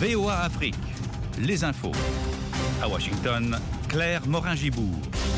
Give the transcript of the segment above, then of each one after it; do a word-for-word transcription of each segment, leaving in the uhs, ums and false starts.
V O A Afrique, les infos. À Washington, Claire Morin-Gibourg.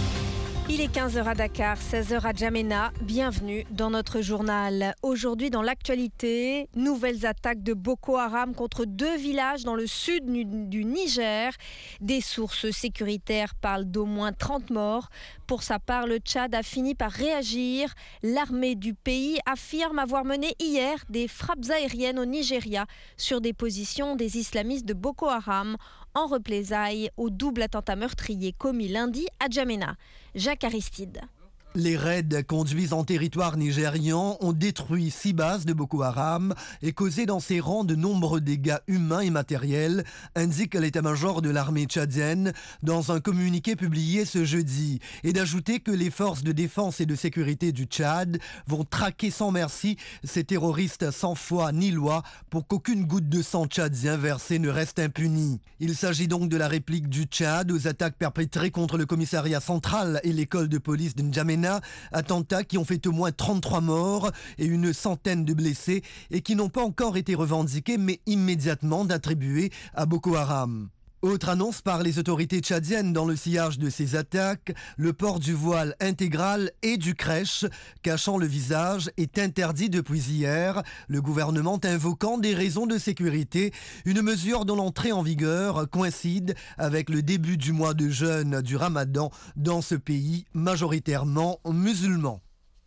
Il est quinze heures à Dakar, seize heures à N'Djamena. Bienvenue dans notre journal. Aujourd'hui, dans l'actualité, nouvelles attaques de Boko Haram contre deux villages dans le sud du Niger. Des sources sécuritaires parlent d'au moins trente morts. Pour sa part, le Tchad a fini par réagir. L'armée du pays affirme avoir mené hier des frappes aériennes au Nigeria sur des positions des islamistes de Boko Haram en représailles au double attentat meurtrier commis lundi à N'Djamena. Jacques Aristide. Les raids conduits en territoire nigérian ont détruit six bases de Boko Haram et causé dans ses rangs de nombreux dégâts humains et matériels, indique l'état-major de l'armée tchadienne dans un communiqué publié ce jeudi, et d'ajouter que les forces de défense et de sécurité du Tchad vont traquer sans merci ces terroristes sans foi ni loi pour qu'aucune goutte de sang tchadien versé ne reste impunie. Il s'agit donc de la réplique du Tchad aux attaques perpétrées contre le commissariat central et l'école de police de N'Djamena, attentats qui ont fait au moins trente-trois morts et une centaine de blessés et qui n'ont pas encore été revendiqués mais immédiatement attribués à Boko Haram. Autre annonce par les autorités tchadiennes dans le sillage de ces attaques, le port du voile intégral et du crèche cachant le visage est interdit depuis hier, le gouvernement invoquant des raisons de sécurité, une mesure dont l'entrée en vigueur coïncide avec le début du mois de jeûne du Ramadan dans ce pays majoritairement musulman.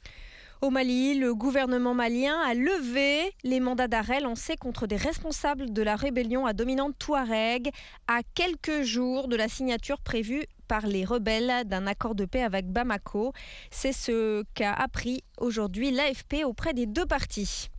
Au Mali, le gouvernement malien a levé les mandats d'arrêt lancés contre des responsables de la rébellion à dominante Touareg à quelques jours de la signature prévue par les rebelles d'un accord de paix avec Bamako. C'est ce qu'a appris aujourd'hui l'A F P auprès des deux parties.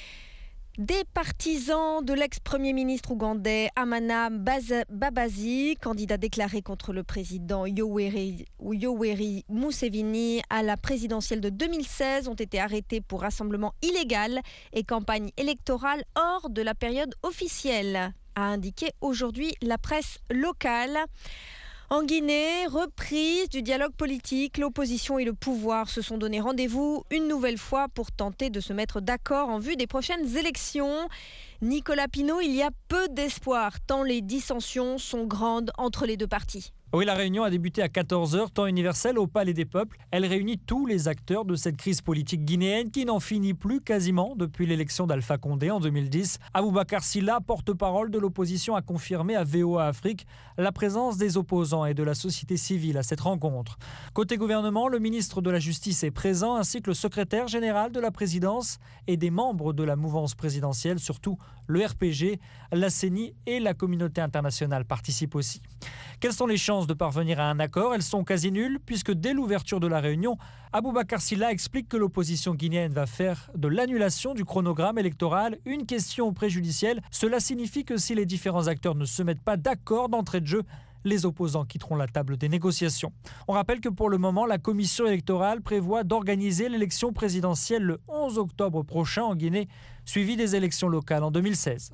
Des partisans de l'ex-premier ministre ougandais Amana Babazi, candidat déclaré contre le président Yoweri, Yoweri Museveni à la présidentielle de deux mille seize, ont été arrêtés pour rassemblement illégal et campagne électorale hors de la période officielle, a indiqué aujourd'hui la presse locale. En Guinée, reprise du dialogue politique, l'opposition et le pouvoir se sont donné rendez-vous une nouvelle fois pour tenter de se mettre d'accord en vue des prochaines élections. Nicolas Pinault, il y a peu d'espoir tant les dissensions sont grandes entre les deux partis. Oui, la réunion a débuté à quatorze heures, temps universel au Palais des Peuples. Elle réunit tous les acteurs de cette crise politique guinéenne qui n'en finit plus quasiment depuis l'élection d'Alpha Condé en deux mille dix. Aboubacar Sylla, porte-parole de l'opposition, a confirmé à V O A Afrique la présence des opposants et de la société civile à cette rencontre. Côté gouvernement, le ministre de la Justice est présent ainsi que le secrétaire général de la présidence et des membres de la mouvance présidentielle, surtout le R P G, la C E N I et la communauté internationale participent aussi. Quelles sont les chances de parvenir à un accord? Elles sont quasi nulles puisque dès l'ouverture de la réunion, Aboubacar Sylla explique que l'opposition guinéenne va faire de l'annulation du chronogramme électoral une question préjudicielle. Cela signifie que si les différents acteurs ne se mettent pas d'accord d'entrée de jeu, les opposants quitteront la table des négociations. On rappelle que pour le moment, la commission électorale prévoit d'organiser l'élection présidentielle le onze octobre prochain en Guinée, suivie des élections locales en deux mille seize.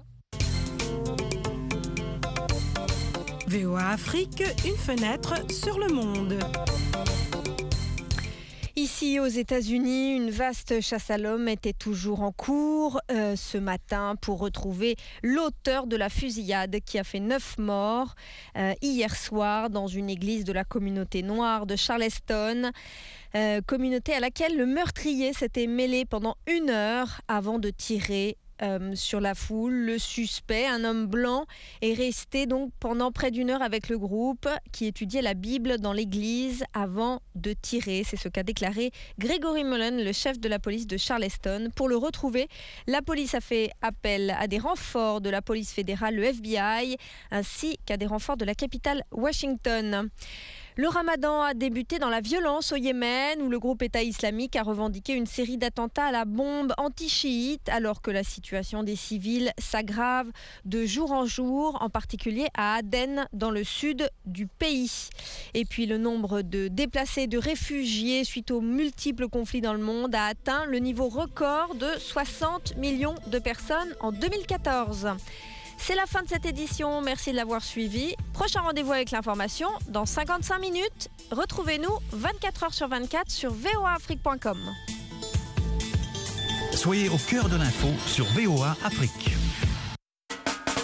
V O A Afrique, une fenêtre sur le monde. Ici, aux États-Unis, une vaste chasse à l'homme était toujours en cours euh, ce matin pour retrouver l'auteur de la fusillade qui a fait neuf morts euh, hier soir dans une église de la communauté noire de Charleston. Euh, communauté à laquelle le meurtrier s'était mêlé pendant une heure avant de tirer Euh, sur la foule. Le suspect, un homme blanc, est resté donc pendant près d'une heure avec le groupe qui étudiait la Bible dans l'église avant de tirer. C'est ce qu'a déclaré Gregory Mullen, le chef de la police de Charleston. Pour le retrouver, la police a fait appel à des renforts de la police fédérale, le F B I, ainsi qu'à des renforts de la capitale Washington. Le ramadan a débuté dans la violence au Yémen, où le groupe État islamique a revendiqué une série d'attentats à la bombe anti-chiite, alors que la situation des civils s'aggrave de jour en jour, en particulier à Aden, dans le sud du pays. Et puis le nombre de déplacés, de réfugiés suite aux multiples conflits dans le monde a atteint le niveau record de soixante millions de personnes en deux mille quatorze. C'est la fin de cette édition, merci de l'avoir suivi. Prochain rendez-vous avec l'information dans cinquante-cinq minutes. Retrouvez-nous vingt-quatre heures sur vingt-quatre sur v o a afrique point com. Soyez au cœur de l'info sur V O A Afrique.